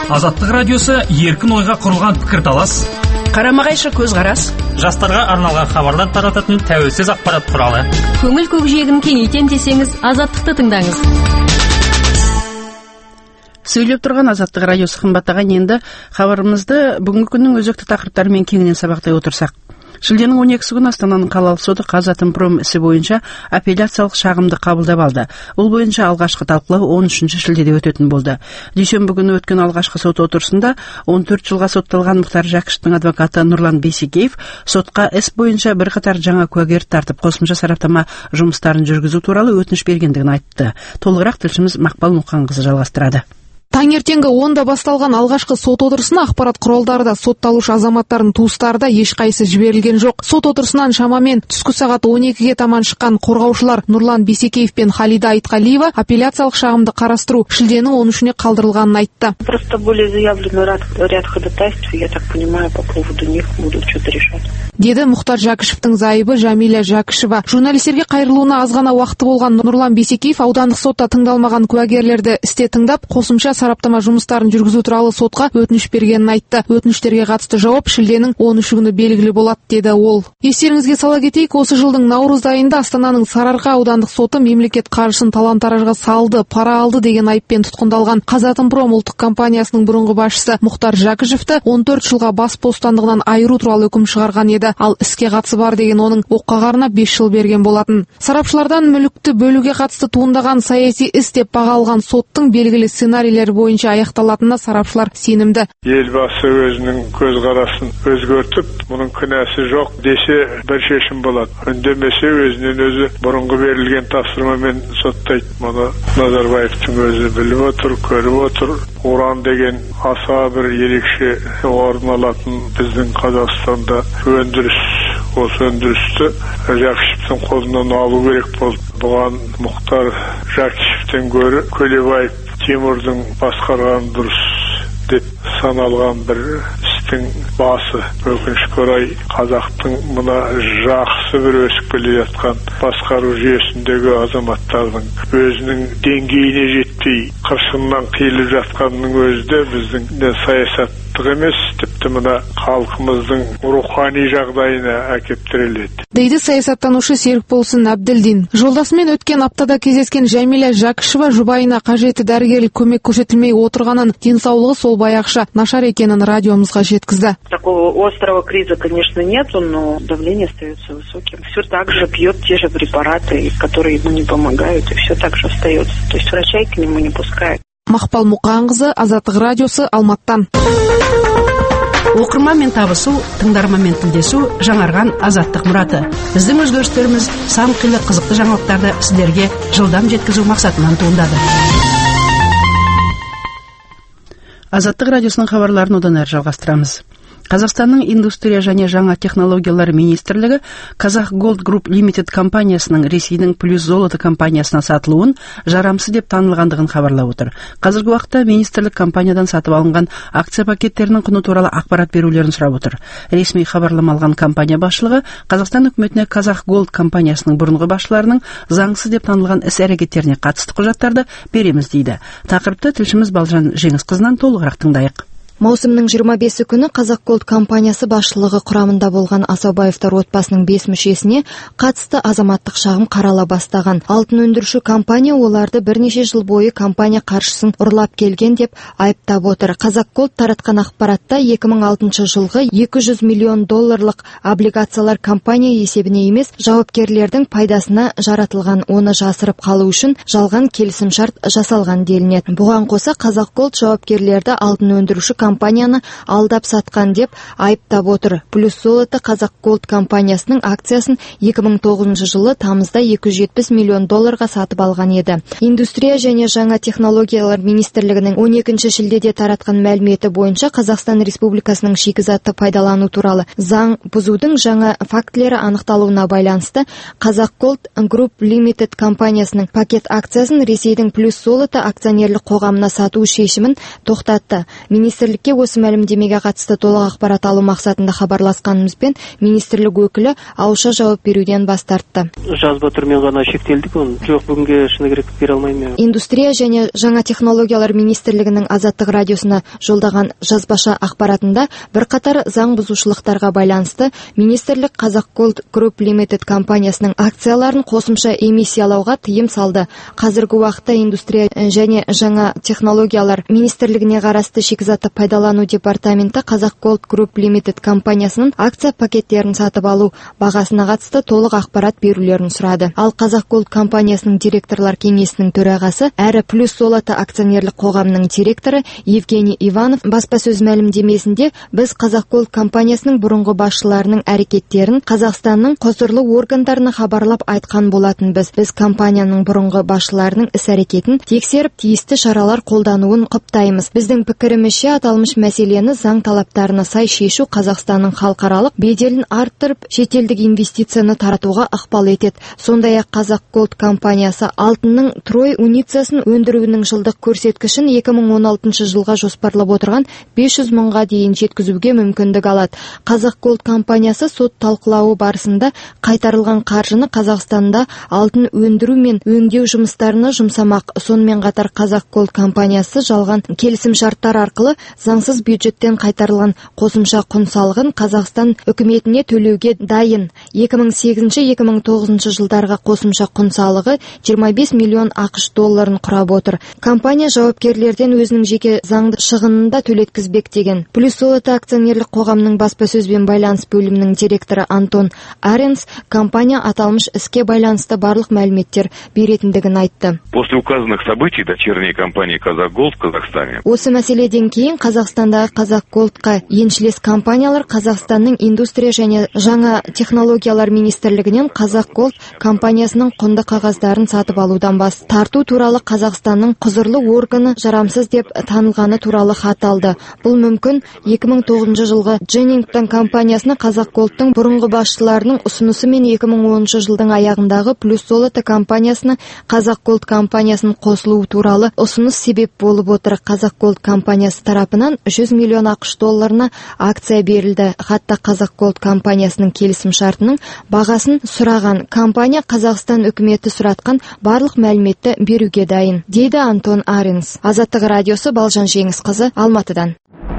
Азаттық радиосы еркін ойға құрылған пікірталас, қарама-қайшы көзқарас, жастарға арналған хабарлар тарататын тәуелсіз ақпарат құралы. Көңіл көкжиегін кеңейтем десеңіз, Азаттықты тыңдаңыз. Сөйлеп тұрған Азаттық радиосы қымбаттаған, енді хабарымызды бүгінгі күннің өзекті тақырыптарымен кеңінен сабақтай отырсақ. Шілденің 12-сі күні Астананың қалалық соты Қазатомпром ісі бойынша апелляциялық шағымды қабылдап алды. Бұл бойынша алғашқы талқылау 13 шілдеде өтетін болды. Дүйсенбі күні өткен алғашқы сот отырысында 14 жылға сотталған Мұхтар Жәкішевтің адвокаты Нұрлан Бейсекеев сотқа іс бойынша бірқатар жаңа куәгер тартып, қосымша сараптама жұмыстарын жүргізу туралы өтініш бергендігін айтты. Толығырақ тілшіміз Мақпал Мұқанқызы жалғастырады. Таңертеңгі 10-да басталған алғашқы сот отырысына ақпарат құралдары да сотталушы азаматтардың туыстары да ешқайсы жіберілген жоқ. Сот отырысынан шамамен түскі сағат 12-ге таман шыққан қорғаушылар Нұрлан Бейсекеев пен Халида Айтқалиева апелляциялық шағымды қарастыру шілденің 13-не қалдырылғанын айтты. Просто были заявлены ряд ходатайств, я так понимаю, по поводу них будут что-то решать. Деді Мұхтар Жәкішевтің зайыбы Жәмиля Жәкішева. Журналистерге қайырылуына аз ғана уақыты болған Нұрлан Бейсекеев аудандық сотта тыңдалмаған куәгерлерді істе тыңдап, қосымша сараптама жұмыстарын жүргізу туралы сотқа өтініш бергенін айтты. Өтініштерге қатысты жауап шілденің 13 күні белгілі болады, деді ол. Естеріңізге сала кетейік, осы жылдың наурыз айында Астананың Сарыарқа аудандық соты мемлекет қаржысын талан-таражға салды, пара алды деген айыппен тұтқындалған Қазатомпром ұлттық компаниясының бұрынғы басшысы Мұхтар Жәкішевті 14 жылға бас бостандығынан айыру туралы үкім шығарған еді. Ал іске қатысы бар деген оның оққағарына 5 жыл берген болатын. Сарапшылардан мүлікті бөлуге қатысты туындаған саяси іс деп бағалған соттың белгілі сценарийлері бойынша аяқталатынына сарапшылар сенімді. Елбасы өзінің көзқарасын өзгертіп, мұның күнәсі жоқ десе бір шешім болады. Үндемесе өзінен өзі бұрынғы берілген тапсырмамен соттайды. Мұны Назарбаевтың өзі біліп отыр, көріп отыр. Уран деген аса бір ерекше орын алатын біздің Қазақстанда осы өндірісті Жәкішевтің қолынан алу керек болды. Бұған Мұхтар Жәкішевтен гөрі Көлебаев Тимурдың басқарған дұрыс деп саналған бір істің басы. Өкінішке орай қазақтың мына жақсы бір өсіп келе жатқан басқару жүйесіндегі азаматтардың өзінің деңгейіне жетпей қыршыннан қиылып жатқанның өзі де біздің саясаттық емес, тіпті мына халқымыздың рухани жағдайына әкеп тіреледі, дейді саясаттанушы Серікболсын Әбділдин. Жолдасымен өткен аптада кездескен Жәмиля Жәкішева жұбайына қажетті дәрігерлік көмек көрсетілмей отырғанын, денсаулығы сол баяғыша нашар екенін радиомызға жеткізді. Такого острого криза, конечно, нету, но давление остается высоким. Все так же пьет те же препараты, которые ему не помогают, и все так же остается. То есть врачей к нему не пускают. Мақпал Мұқанқызы, Азаттық радиосы, Алматтан. Оқырманмен табысу, тыңдарманмен тілдесу, жаңарған азаттық мұраты. Біздің өзгерістеріміз сан қилы қызықты жаңалықтарды сіздерге жылдам жеткізу мақсатынан туындады. Азаттық радиосының хабарларын одан әрі жалғастырамыз. Қазақстанның индустрия және жаңа технологиялар министрлігі Казах Gold Group Limited компаниясының Ресейдің Плюс Золото компаниясына сатылуын жарамсыз деп танылғандығын хабарлап отыр. Қазіргі уақытта министрлік компаниядан сатып алынған акция пакеттерінің құны туралы ақпарат берулерін сұрап отыр. Ресми хабарлама алған компания басшылығы Қазақстан үкіметіне Казах Gold компаниясының бұрынғы басшыларының заңсыз деп танылған іс-әрекеттеріне қатысты құжаттарды береміз дейді. Тақырыпты тілшіміз Балжан Жеңісқызынан толығырақ тыңдайық. Маусымның 25 күні Казах Gold компаниясы басшылығы құрамында болған Асаубаевтар отбасының 5 мүшесіне қатысты азаматтық шағым қарала бастаған. Алтын өндіруші компания оларды бірнеше жыл бойы компания қаржысын ұрлап келген деп айыптап отыр. Казах Gold таратқан ақпаратта 2006 жылғы $200 миллион облигациялар компания есебіне емес, жауапкерлердің пайдасына жаратылған, оны жасырып қалу үшін жалған келісімшарт жасалған делінеді. Бұған қоса Казах Gold жауапкерлерді алтын өндіруші компанияны алдап сатқан деп айыптап отыр. Плюс Золото Казах Gold компаниясының акциясын 2009 жылы тамызда $270 миллион сатып алған еді. Индустрия және жаңа технологиялар министрлігінің 12 шілдеде таратқан мәліметі бойынша Қазақстан Республикасының шикізатты пайдалану туралы заң бұзудың жаңа фактілері анықталуына байланысты Казах Gold Group Limited компаниясының пакет акциясын Ресейдің Плюс Золото акционерлік қоғамына сату шешімін тоқтатты. Министрлік министрликке осы мәлімдемеге қатысты толық ақпарат алу мақсатында хабарласқанымызбен министрлік өкілі ауызша жауап беруден бас тартты. Жазба түрмен ғана шектелдік, оны жоқ бүгінге шыны керек бере алмаймын. Индустрия және жаңа технологиялар министрлігінің Азаттық радиосына жолдаған жазбаша ақпаратында бірқатар заң бұзушылықтарға байланысты министрлік Қазақ Голд Груп Лимитед компаниясының акцияларын қосымша эмиссиялауға тыйым салды. Қазіргі уақытта индустрия және жаңа технологиялар министрлігіне қарасты шикізатты пайдалану департаменті Қазақ Голд Груп Лимитед компаниясының акция пакеттерін сатып алу бағасына қатысты толық ақпарат берулерін сұрады. Ал Қазақ Голд компаниясының директорлар кеңесінің төрағасы әрі Плюс Золото акционерлік қоғамының директоры Евгений Иванов баспасөз мәлімдемесінде біз Қазақ Голд компаниясының бұрынғы басшыларының әрекеттерін Қазақстанның құзырлы органдарына хабарлап айтқан болатынбыз. Біз компанияның бұрынғы басшыларының іс-әрекетін тексеріп, тиісті шаралар қолдануын құптаймыз. Біздің пікірімізше аталмыш мәселені заң талаптарына сай шешу Қазақстанның халықаралық беделін арттырып, шетелдік инвестицияны таратуға ықпал етеді. Сондай-ақ Қазақ Голд компаниясы алтынның Трой унициясын өндіруінің жылдық көрсеткішін 2016 жылға жоспарлап отырған 500 мыңға дейін жеткізуге мүмкіндік алады. Қазақ Голд компаниясы сот талқылауы барысында қайтарылған қаржыны Қазақстанда алтын өндіру мен өңдеу жұмыстарына жұмсамақ. Сонымен қатар Қазақ Голд компаниясы жалған келісім шарттар арқылы заңсыз бюджеттен қайтарылған қосымша құн салығын Қазақстан үкіметіне төлеуге дайын. 2008-2009 жылдарға қосымша құн салығы 25 миллион ақш долларын құрап отыр. Компания жауапкерлерден өзінің жеке заңды шығынын да төлеткізбек деген. Плюс Золото акционерлік қоғамның баспасөзбен байланыс бөлімінің директоры Антон Аренс компания аталмыш іске байланысты барлық мәліметтер беретіндігін айтты. После указанных событий дочерние компании Казах Голд в Казахстане. Осы мәселеден кейін Қазақстандағы Қазақ Голдқа еншілес компаниялар Қазақстанның индустрия және жаңа технологиялар министрлігінен Қазақ Голд компаниясының құнды қағаздарын сатып алудан бас тарту туралы Қазақстанның құзырлы органы жарамсыз деп танылғаны туралы хат алды. Бұл мүмкін 2009 жылғы Дженнингтон компаниясына Қазақ Голдтың бұрынғы басшыларының ұсынысы мен 2010 жылдың аяғындағы Плюс Золото компаниясына Қазақ Голд компаниясының қосылуы туралы ұсыныс себеп болып отыр. Қазақ Голд компаниясы тарапынан 100 миллион ақш долларына акция берілді. Хатта Қазақ Голд компаниясының келісім шартының бағасын сұраған. Компания Қазақстан үкіметі сұратқан барлық мәліметті беруге дайын, дейді Антон Аренс. Азаттық радиосы, Балжан Жеңісқызы, Алматыдан.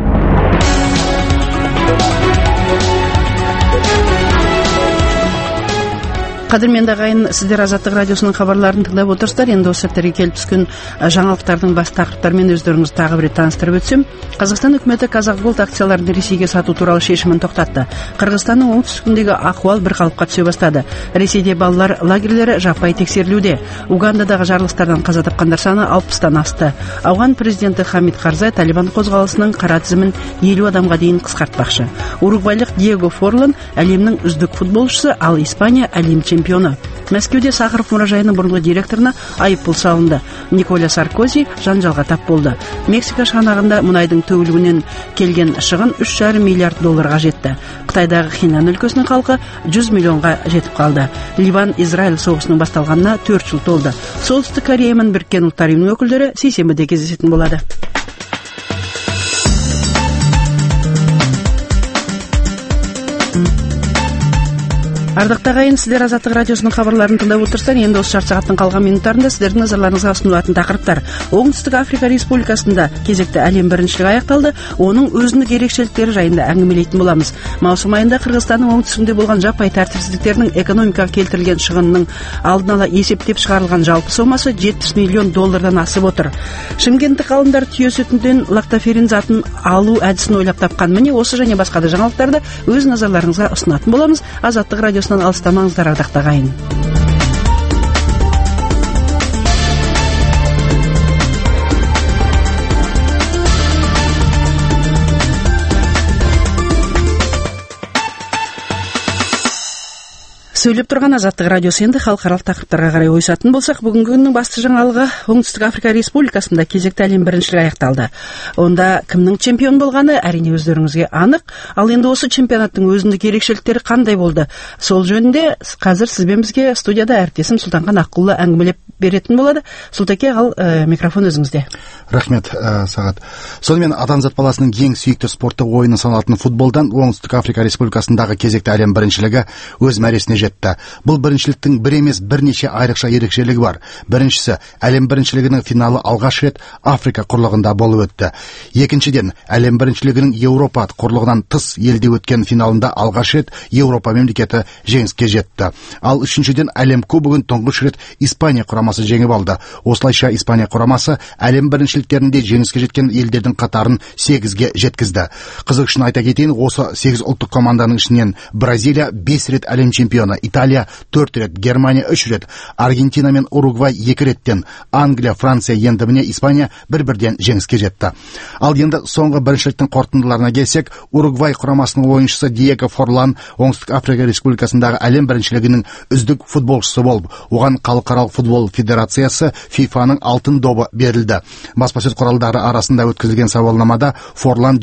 Қадірменді ағайын, сіздер Азаттық радиосының хабарларын тыңдап отырсыздар. Енді осы сәттерге келіп түскен жаңалықтардың бас тақырыптарымен өздеріңізді тағы бір рет таныстырып өтсем. Қазақстан үкіметі Қазақ Голд акцияларын Ресейге сату туралы шешімін тоқтатты. Қырғызстанның оңтүстігіндегі ахуал бір қалыпқа түсе бастады. Ресейде балалар лагерлері жаппай тексерілуде. Угандадағы жарылыстардан қаза тапқандар саны 60-тан асты. Ауған президенті Хамид Карзай Талибан қозғалысының қара тізімін 50 адамға дейін қысқартпақшы. Уругвайлық Диего Форлан әлемнің үздік футболшысы, ал Испания әлем чемпионы. Мәскеуде Сахаров мұражайының бұрынғы директорына айыппұл салынды. Николя Саркози жанжалға тап болды. Мексика шығанағында мұнайдың төгілуінен келген шығын 3,5 миллиард долларға жетті. Қытайдағы Хинан өлкесінің халқы 100 миллионға жетіп қалды. Ливан-Израиль соғысының басталғанына 4 жыл толды. Солтүстік Корея мен Біріккен Ұлттар ұйымының өкілдері сейсенбіде кездесетін болады. Ардақтағы ағайын, сіздер Азаттық радиосының хабарларын тыңдап отырсыздар. Енді осы жарты сағаттың қалған минуттарында сіздердің назарларыңызға ұсынылатын тақырыптар. Оңтүстік Африка Республикасында кезекті әлем біріншілігі аяқталды. Оның өзіндік ерекшеліктері жайында әңгімелейтін боламыз. Маусым айында Қырғызстанның оңтүстігінде болған жаппай тәртіпсіздіктердің экономикаға келтірілген шығынының алдын ала есептеп шығарылған жалпы сомасы 70 миллион доллардан асып отыр. Шымкенттік ғалымдар түйе сүтінен лактоферин затын алу әдісін ойлап тапқан. Міне осы және басқа да жаңалықтарды өз назарларыңызға ұсынатын боламыз. Азаттық радиосынан алыстамаңыздар, ардақты ағайын. Сөйлеп тұрған Азаттық радиосы. Енді халықаралық тақырыптарға қарай ойысатын болсақ, бүгінгі күннің басты жаңалығы Оңтүстік Африка Республикасында кезекті әлем біріншілігі аяқталды. Онда кімнің чемпион болғаны әрине өздеріңізге анық. Ал енді осы чемпионаттың өзіндік ерекшеліктері қандай болды? Сол жөнінде қазір сізбен бізге студияда әріптесім Сұлтанхан Аққұлы әңгімелеп беретін болады. Сұлтеке, ал микрофон өзіңізде. Рахмет, Сағат. Сонымен адамзат баласының ең сүйікті спорттық ойыны саналатын футболдан Оңтүстік Африка Республикасындағы кезекті әлем біріншілігі өз мәресіне жетті. Бұл біріншіліктің бір емес бірнеше айрықша ерекшелігі бар. Біріншісі, әлем біріншілігінің финалы алғаш рет Африка құрлығында болып өтті. Екіншіден, әлем біріншілігінің Еуропа құрлығынан тыс елде өткен финалында алғаш рет Еуропа мемлекеті жеңіске жетті. Ал үшіншіден, әлем кубогын тұңғыш рет Испания құрамасы жеңіп алды. Осылайша Испания құрамасы әлем біріншіліктерінде жеңіске жеткен елдердің қатарын 8-ге жеткізді. Қызық үшін айта кетейін, осы 8 ұлттық команданың ішінен Бразилия 5 рет әлем чемпионы, Италия 4 рет, Германия 3 рет, Аргентина мен Уругвай 2 реттен, Англия, Франция, енді міне Испания бір-бірден жеңіске жетті. Ал енді соңғы біріншіліктің қорытындыларына келсек, Уругвай құрамасының ойыншысы Диего Форлан Оңтүстік Африка Республикасындағы әлем біріншілігінің үздік футболшысы болып, оған Халықаралық футбол федерациясы FIFA-ның алтын добы берілді. Баспасөз құралдары арасында өткізілген сауалнамада Форлан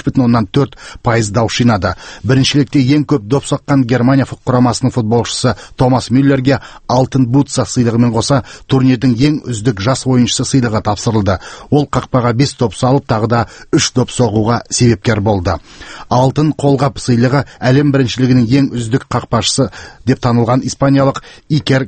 23,4% дауыс жинады. Біріншілікте ең көп доп соққан Германия құрамасының футболшысы Томас Мюллерге алтын бутса сыйлығымен қоса турнирдің ең үздік жас ойыншысы сыйлығы тапсырылды. Ол қақпаға 5 доп салып, тағы да 3 доп соғуға себепкер болды. Алтын қолғап сыйлығы әлем біріншілігінің ең үздік қақпашысы деп танылған испаниялық Икер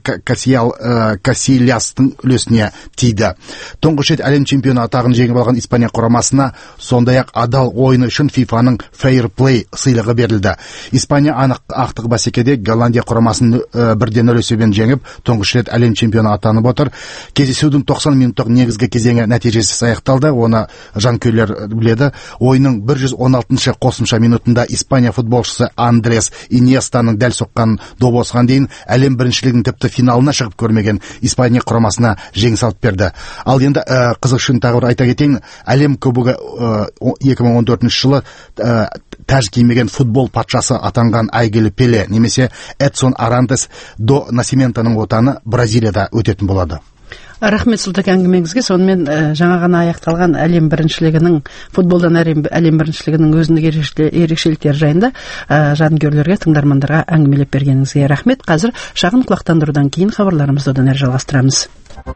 Касильястың үлесіне тиді. Тұңғыш рет әлем чемпионы атағын жеңіп алған Испания құрамасына сондай-ақ адал ойыны үшін FIFA-ның Fair Play сыйлығы берілді. Испания ақтық бәсекеде Голландия құрамасын 1-0 есебімен жеңіп, тұңғыш рет әлем чемпионы атанып отыр. Кездесудің 90 минуттық негізгі кезеңі нәтижесіз аяқталды. Оны жанкүйерлер біледі. Ойынның 116-шы қосымша минутында Испания футболшысы Андрес Иньестаның дәл соққан доп осыған дейін әлем біріншілігінің тіпті финалына шығып көрмеген Испания құрамасына жеңіс алып берді. Ал енді қызық үшін тағы бір айта кетейін, әлем кубогы 2014 жылы тәж кимеген футбол патшасы атанған әйгілі Пеле немесе Эдсон Арандес до Насиментоның отаны Бразилияда өтетін болады. Рахмет Сұлтеке әңгімеңізге. Сонымен жаңа ғана аяқталған әлем біріншілігінің, футболдан әлем біріншілігінің өзіндік ерекшеліктері жайында жанкүйерлерге, тыңдармандарға әңгімелеп бергеніңізге рахмет. Қазір шағын құлақтандырудан кейін хабарларымызды одан әрі жалғастырамыз.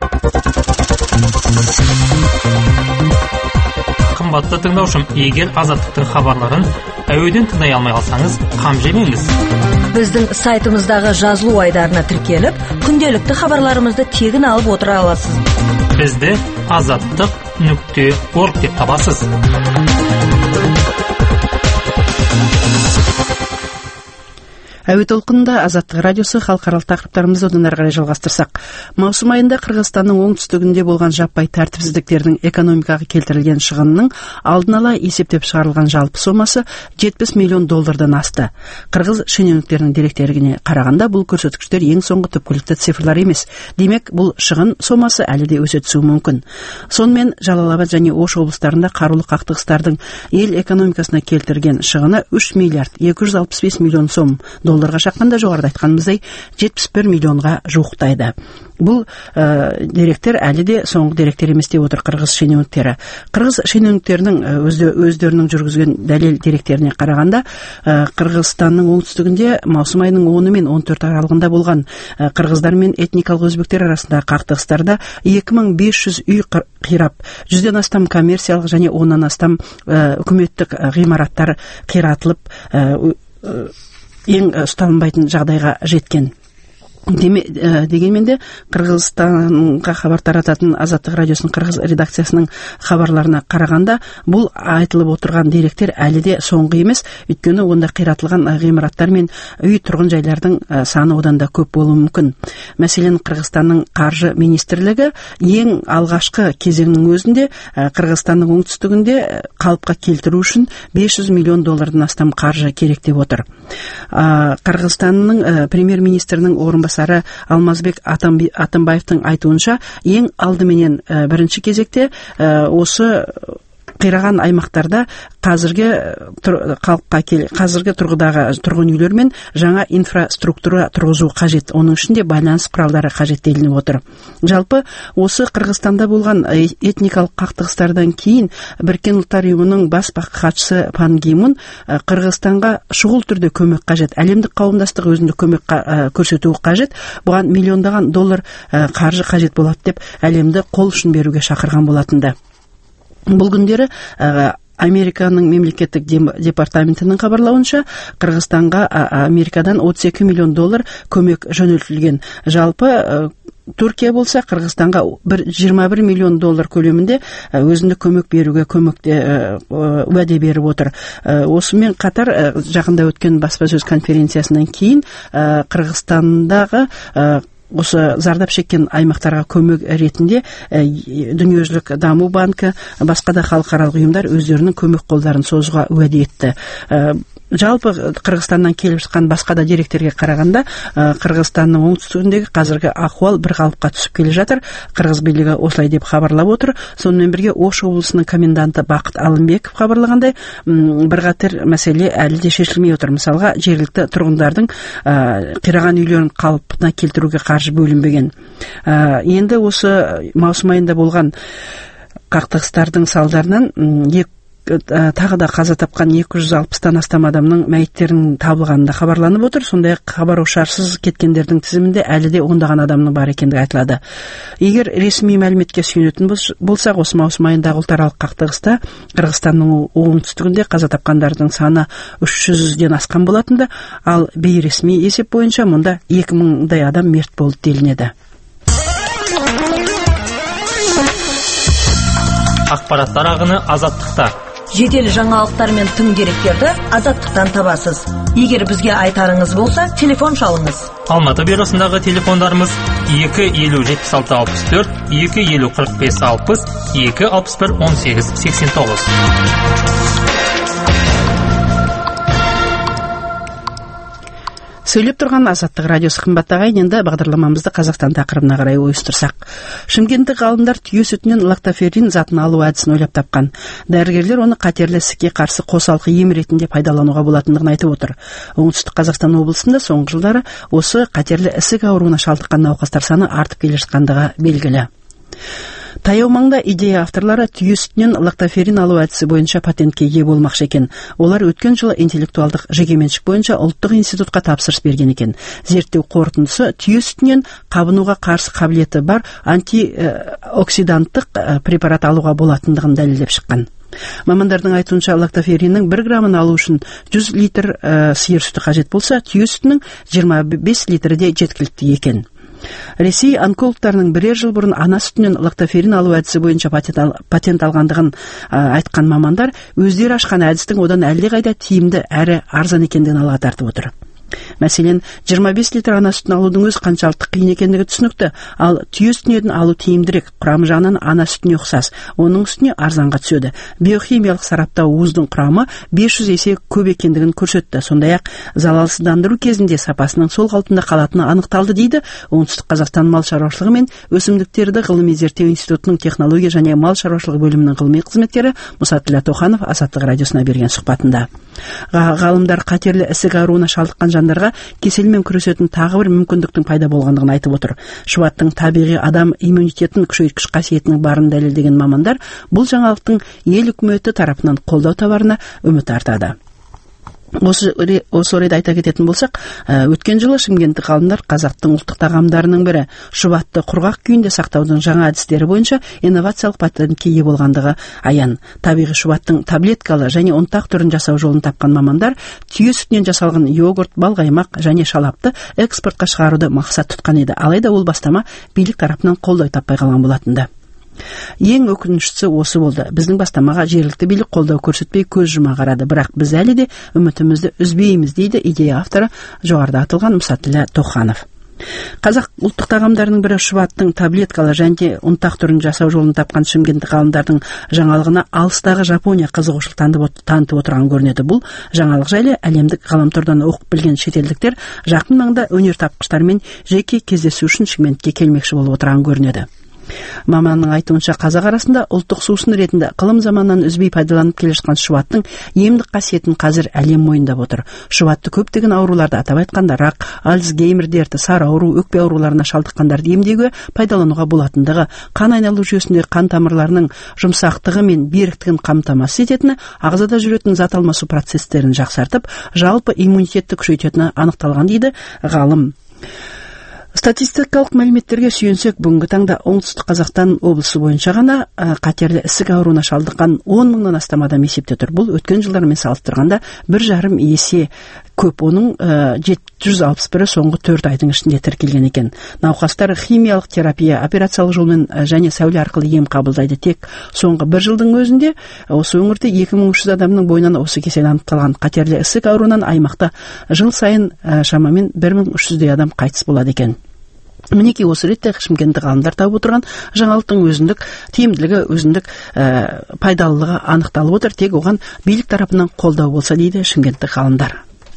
Қымбатты тыңдаушым, егер Азаттықтың хабарларын әуеден тыңдай алмай қалсаңыз, қам жемеңіз. Біздің сайтымыздағы жазылу айдарына тіркеліп, күнделікті хабарларымызды тегін алып отыра аласыз. Бізді azаттық.org деп табасыз. Әуе толқынында Азаттық радиосы. Халықаралық тақырыптарымызды одан әрі қарай жалғастырсақ, маусым айында Қырғызстанның оңтүстігінде болған жаппай тәртіпсіздіктердің экономикаға келтірілген шығынының алдын ала есептеп шығарылған жалпы сомасы $70 миллион асты. Қырғыз шенеуніктерінің деректеріне қарағанда бұл көрсеткіштер ең соңғы түпкілікті цифрлар емес. Демек, бұл шығын сомасы әлі де өсе түсуі мүмкін. Сонымен Жалал-Абад және Ош облыстарында қарулы қақтығыстардың ел экономикасына келтірген шығыны 3 миллиард 265 миллион сом долларға шаққанда, жоғарыда айтқанымыздай 71 миллионға жуықтайды. Бұл деректер әлі де соңғы деректер емес деп отыр қырғыз шенеуніктері. Қырғыз шенеуніктерінің өздерінің жүргізген дәлел деректеріне қарағанда, Қырғызстанның оңтүстігінде маусым айының 10 мен 14 аралығында болған қырғыздар мен этникалық өзбектер арасындағы қақтығыстарда 2500 үй қирап, 100-ден астам коммерциялық және 10-нан астам үкіметтік ғимараттар қиратылып, ең ұсталынбайтын жағдайға жеткен. Дегенмен де Қырғызстанға хабар тарататын Азаттық радиосының қырғыз редакциясының хабарларына қарағанда, бұл айтылып отырған деректер әлі де соңғы емес, өйткені онда қиратылған ғимараттар мен үй тұрғын жайлардың саны одан да көп болуы мүмкін. Мәселен, Қырғызстанның қаржы министрлігі ең алғашқы кезеңнің өзінде Қырғызстанның оңтүстігінде қалыпқа келтіру үшін $500 миллион астам қаржы керек деп отыр. Қырғызстанның премьер-министрінің орынбасары Алмазбек Атамбаевтың айтуынша, ең алдыменен бірінші кезекте осы қираған аймақтарда қазіргі тұрғыдағы тұрғын үйлер мен жаңа инфраструктура тұрғызу қажет. Оның ішінде байланыс құралдары қажет делініп отыр. Жалпы осы Қырғызстанда болған этникалық қақтығыстардан кейін Біріккен ұлттар ұйымының бас хатшысы Пан Ги Мун Қырғызстанға шұғыл түрде көмек қажет. Әлемдік қауымдастық өзіндік көмек көрсетуі қажет. Бұған миллиондаған доллар қаржы қажет болады деп әлемді қол ұшын беруге шақырған болатынды. Бұл күндері Американың мемлекеттік департаментінің хабарлауынша Қырғызстанға Америкадан 32 миллион доллар көмек жөнелтілген. Жалпы Түркия болса Қырғызстанға 21 миллион доллар көлемінде өзіндік көмек беруге уәде беріп отыр. Осымен қатар жақында өткен баспасөз конференциясынан кейін Қырғызстандағы осы зардап шеккен аймақтарға көмек ретінде Дүниежүзілік даму банкі, басқа да халықаралық ұйымдар өздерінің көмек қолдарын созуға уәде етті. Жалпы Қырғызстаннан келіп шыққан басқа да деректерге қарағанда, Қырғызстанның оңтүстігіндегі қазіргі ахуал бір қалыпқа түсіп келе жатыр. Қырғыз билігі осылай деп хабарлап отыр. Сонымен бірге Ош облысының коменданты Бақыт Алымбеков хабарлағандай, бірқатар мәселе әлі де шешілмей отыр. Мысалға, жергілікті тұрғындардың қираған үйлерін қалпына келтіруге қаржы бөлінбеген. Енді осы маусым айында болған қақтығыстардың салдарынан тағы да қаза тапқан 260-тан астам адамның мәйіттерінің табылғанында хабарланып отыр. Сондай-ақ хабар-ошарсыз кеткендердің тізімінде әлі де ондаған адамның бар екендігі айтылады. Егер ресми мәліметке сүйенетін болсақ, осы маусым айындағы ұлтаралық қақтығыста Қырғызстанның оңтүстігінде қаза тапқандардың саны 300-ден асқан болатынды, ал бейресми есеп бойынша мұнда 2000-дай адам мерт болды делінеді. Ақпараттар ағыны азаттықта. Жедел жаңалықтар мен тың деректерді азаттықтан табасыз. Егер бізге айтарыңыз болса, телефон шалыңыз. Алматы бюросындағы телефондарымыз 250-76-64, 250-45-60, 261-18-89. Сөйлеп тұрған Азаттық радиосы қымбаттағай, енді бағдарламамызды Қазақстан тақырыбына қарай ойыстырсақ. Шымкенттік ғалымдар түйе сүтінен лактоферин затын алу әдісін ойлап тапқан. Дәрігерлер оны қатерлі ісікке қарсы қосалқы ем ретінде пайдалануға болатындығын айтып отыр. Оңтүстік Қазақстан облысында соңғы жылдары осы қатерлі ісік ауруына шалдыққан науқастар саны артып келе жатқандығы белгілі. Таяу маңда идея авторлары түйе сүтінен лактоферин алу әдісі бойынша патентке ие болмақшы екен. Олар өткен жылы интеллектуалдық жекеменшік бойынша ұлттық институтқа тапсырыс берген екен. Зерттеу қорытындысы түйе сүтінен қабынуға қарсы қабілеті бар антиоксиданттық препарат алуға болатындығын дәлелдеп шыққан. Мамандардың айтуынша, лактофериннің 1 грамын алу үшін 100 литр сиыр сүті қажет болса, түйе сүтінің 25 литрі де жеткілікті екен. Ресей онкологтарының бірер жыл бұрын ана сүтінен лактоферин алу әдісі бойынша патент алғандығын айтқан мамандар өздері ашқан әдістің одан әлдеқайда тиімді әрі арзан екендігін алға тартып отыр. Мәселен, 25 литр ана сүтін алудың өз қаншалықты қиын екендігі түсінікті, ал түйе сүтінен алу тиімдірек, құрамы жағынан ана сүтіне ұқсас, оның үстіне арзанға түседі. Биохимиялық сараптау уыздың құрамы 500 есе көп екендігін көрсетті. Сондай-ақ залалсыздандыру кезінде сапасының сол қалпында қалатыны анықталды дейді Оңтүстік Қазақстан мал шаруашылығы мен өсімдіктерді ғылыми зерттеу институтының технология және мал шаруашылығы бөлімінің ғылыми қызметкері Мұсатіллә Тоқанов Азаттық радиосына берген сұхбатында. Ғалымдар қатерлі ісік ауруына шалдыққан жандарға кеселмен күресетін тағы бір мүмкіндіктің пайда болғандығын айтып отыр. Шұбаттың табиғи адам иммунитетін күшейткіш қасиетінің барын дәлелдеген мамандар бұл жаңалықтың ел үкіметі тарапынан қолдау табарына үміт артады. Осы орайда айта кететін болсақ, өткен жылы шымкенттік ғалымдар қазақтың ұлттық тағамдарының бірі шұбатты құрғақ күйінде сақтаудың жаңа әдістері бойынша инновациялық патентке ие болғандығы аян. Табиғи шұбаттың таблеткалы және ұнтақ түрін жасау жолын тапқан мамандар түйе сүтінен жасалған йогурт, балқаймақ және шалапты экспортқа шығаруды мақсат тұтқан еді. Алайда ол бастама билік тарапынан қолдау таппай қалған болатынды. Ең өкініштісі осы болды. Біздің бастамаға жергілікті билік қолдау көрсетпей көз жұма қарады. Бірақ біз әлі де үмітімізді үзбейміз дейді идея авторы жоғарыда атылған Мұсатіллә Тоқанов. Қазақ ұлттық тағамдарының бірі шұбаттың таблеткалы және ұнтақ түрін жасау жолын тапқан шымкенттік ғалымдардың жаңалығына алыстағы Жапония қызығушылық танытып отырған көрінеді. Бұл жаңалық жайлы әлемдік ғаламтордан оқып білген шетелдіктер жақын маңда өнертапқыштармен жеке кездесу үшін Шымкентке келмекші болып отырған көрінеді. Маманның айтуынша, қазақ арасында ұлттық сусын ретінде қылым заманнан үзбей пайдаланып келе жатқан шұбаттың емдік қасиетін қазір әлем мойындап отыр. Шұбатты көптеген ауруларды, атап айтқанда рак, Альцгеймер дерті, сары ауру, өкпе ауруларына шалдыққандарды емдеуге пайдалануға болатындығы, қан айналу жүйесінде қан тамырларының жұмсақтығы мен беріктігін қамтамасыз ететіні, ағзада жүретін зат алмасу процестерін жақсартып, жалпы иммунитетті күшейтетіні анықталған дейді ғалым. Статистикалық мәліметтерге сүйенсек, бүгінгі таңда оңтүстік Қазақстан облысы бойынша ғана қатерлі ісік ауруына шалдыққан 10 мыңнан астам адам есепте тұр. Бұл өткен жылдармен салыстырғанда 1,5 есе көп. Оның 761-і соңғы 4 айдың ішінде тіркелген екен. Науқастар химиялық терапия, операциялық жолмен және сәуле арқылы ем қабылдайды. Тек соңғы 1 жылдың өзінде осы өңірде 2300 адамның бойынан осы кесел анықталған. Қатерлі ісік ауруынан аймақта жыл сайын шамамен 1300 адам қайтыс болады екен. Мінеки осы ретте шымкенттік ғалымдар тауып отырған жаңалықтың өзіндік тиімділігі, өзіндік пайдалылығы анықталып отыр. Тек оған билік тарапынан қолдау болса дейді шымкенттік ғалымдар.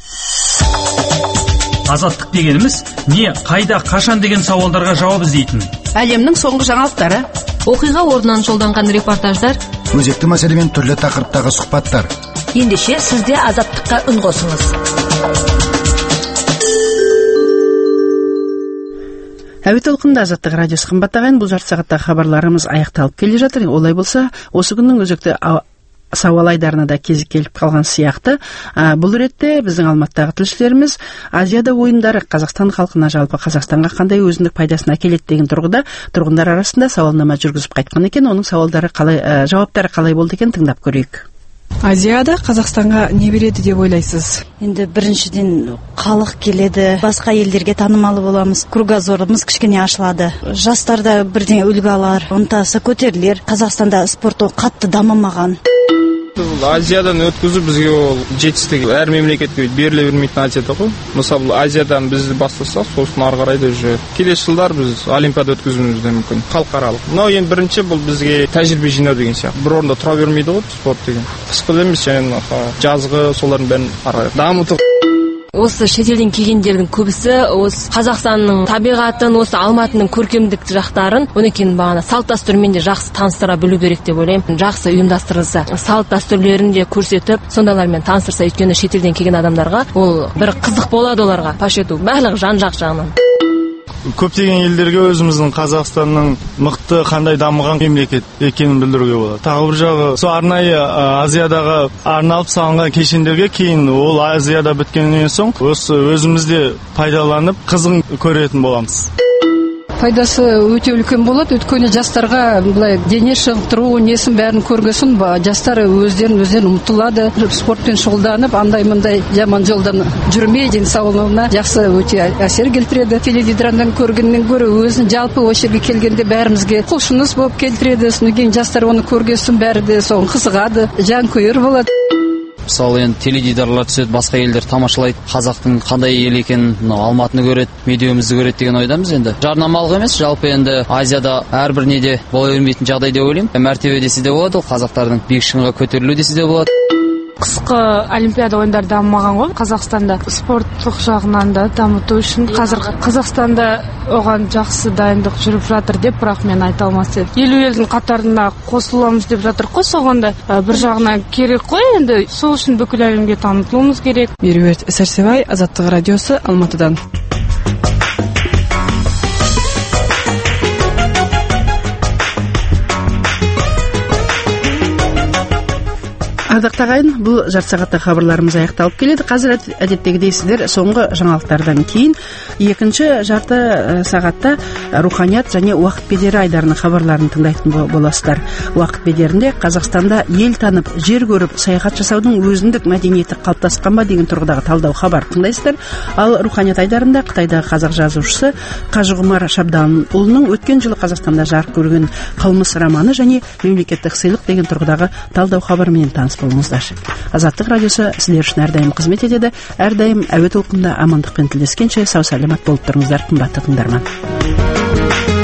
Азаттық дегеніміз не, қайда, қашан деген сауалдарға жауап іздейтін. Әлемнің соңғы жаңалықтары, оқиға орнынан жолданған репортаждар, өзекті мәселемен түрлі тақырыптағы сұхбаттар. Ендеше сізде азаттыққа үн қосыңыз. Әуе толқынында Азаттық радиосы. Қымбатты ағайын, бұл жарты сағаттағы хабарларымыз аяқталып келе жатыр. Олай болса, осы күннің өзекті сауал айдарына да кезек келіп қалған сияқты. Бұл ретте біздің Алматыдағы тілшілеріміз Азияда ойындары Қазақстан халқына, жалпы Қазақстанға қандай өзіндік пайдасын әкеледі деген тұрғыда тұрғындар арасында сауалнама жүргізіп қайтқан екен. Оның жауаптары қалай болды екен, тыңдап көрейік. Азияда Қазақстанға не береді деп ойлайсыз? Енді біріншіден халық келеді, басқа елдерге танымалы боламыз, кругозорымыз кішкене ашылады. Жастарда бірден үлгі алар, ынтасы көтерілер. Қазақстанда спорт қатты дамымаған. Азиядан өткізу бізге ол жетістік. Әр мемлекетке беріле бермейтін Азияда ғой. Мысалы, Азиядан бізді бастасақ, сосын ары қарай да уже келесі жылдар біз Олимпиада өткізуіміз де мүмкін, халықаралық. Но енді бірінші бұл бізге тәжірибе жинау деген сияқты. Бір орында тұра бермейді ғой спорт деген. Қысқы емес, және жазғы солардың бәрін ары қарай дамытып. Осы шетелден келгендердің көбісі осы Қазақстанның табиғатын, осы Алматының көркемдік жақтарын, онекен бағана салт дәстүрмен де жақсы таныстыра білу керек деп ойлаймын. Жақсы ұйымдастырылса, салт дәстүрлерін де көрсетіп, сондайлармен таныстырса, өйткені шетелден келген адамдарға ол бір қызық болады оларға. Паш ету барлығы жан-жақ жағынан. Көптеген елдерге өзіміздің Қазақстанның мықты қандай дамыған мемлекет екенін білдіруге болады. Тағы бір жағы, сол арнайы Азиядағы арналып салынған кешендерге кейін ол Азияда біткеннен соң осы өзімізде пайдаланып қызығын көретін боламыз. Пайдасы өте үлкен болады, өйткені жастарға былай дене шынықтыру несін бәрін көргесін, жастар өздерін ұмтылады, спортпен шұғылданып, андай-мындай жаман жолдан жүрмей, денсаулығына жақсы өте әсер келтіреді. Теледидардан көргеннен гөрі өзін жалпы осы жерге келгенде бәрімізге құлшыныс болып келтіреді. Содан кейін жастар оны көргесін бәрі де соған қызығады, жанкүйер болады. Мысалы, енді теледидарлар түседі, басқа елдер тамашалайды, қазақтың қандай ел екенін, Алматыны көреді, медеуімізді көреді деген ойдамыз. Енді жарнамалық емес, жалпы енді Азияда әрбір неде бола бермейтін жағдай деп ойлаймын. Мәртебе десе де болады, ол қазақтардың биік шыңға көтерілу десе де болады. Қысқы Олимпиада ойындары дамымаған ғой Қазақстанда. Спорттық жағынан да дамыту үшін қазір Қазақстанда оған жақсы дайындық жүріп жатыр деп, бірақ мен айта алмас едім. 50 елдің қатарына қосыламыз деп жатыр қой, соған да бір жағынан керек қой, енді сол үшін бүкіл әлемге танытылуымыз керек. Меруерт Сәрсебай, Азаттық радиосы, Алматыдан. Ардақты ағайын, бұл жарты сағатта хабарларымыз аяқталып келеді. Қазір әдеттегідей сіздер соңғы жаңалықтардан кейін екінші жарты сағатта руханият және уақыт бедері айдарының хабарларын тыңдайтын боласыздар. Уақыт бедерінде Қазақстанда ел танып, жер көріп, саяхат жасаудың өзіндік мәдениеті қалыптасқан ба деген тұрғыдағы талдау хабар тыңдайсыздар. Ал руханият айдарында Қытайдағы қазақ жазушысы Қажығұмар Шабданұлының өткен жылы Қазақстанда жарық көрген Қылмыс романы және мемлекеттік сыйлық деген тұрғыдағы талдау хабарымен таныс болыңыздар. Азаттық радиосы сіздер үшін әрдайым қызмет етеді. Әрдайым әуе толқынында амандықпен тілдескенше сау саламат болып тұрыңыздар, қымбатты тыңдарман.